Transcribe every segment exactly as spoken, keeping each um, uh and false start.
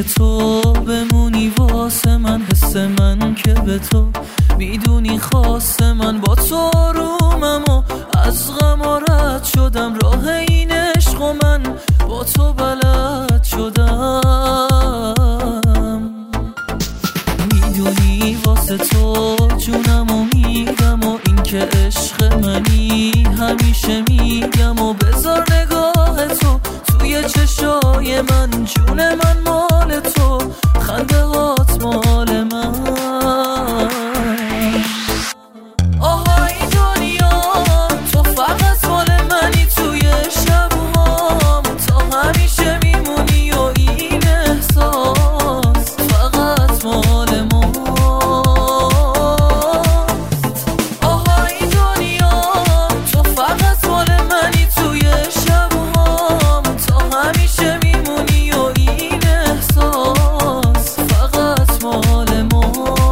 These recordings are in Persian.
اگه تو بمونی واسه من، حس من که به تو میدونی خواست من. با تو آرومم و از غم رد شدم، راه این عشق و من با تو بلد شدم. میدونی واسه تو جونم و میدم و این که عشق منی همیشه میگم. و بذار نگاه تو توی چشای من، جون من مال تو، خنده هات مال من. آها این دنیا تو فقط مال منی، توی شبوام تا همیشه میمونی و این احساس فقط مال ما. آها این دنیا تو فقط مال منی، توی شبوام تا همیشه میمونی و این احساس فقط مال ما.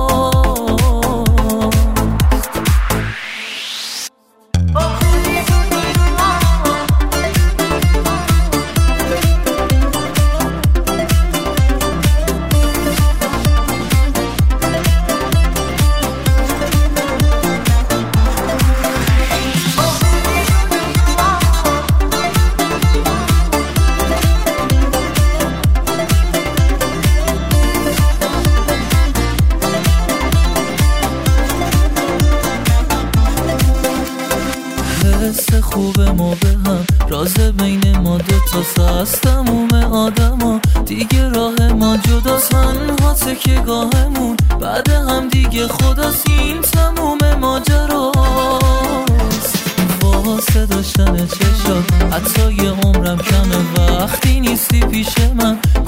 حس خوب ما به هم، راز بین ما دوتاست، از تموم آدم ها دیگه راه ما جداست. تنها تکیه‌گاهمون بعد هم دیگه خداست، این تموم ماجراست. واسه داشتن چشات حتی یه عمرم کمه، وقتی نیستی پیش من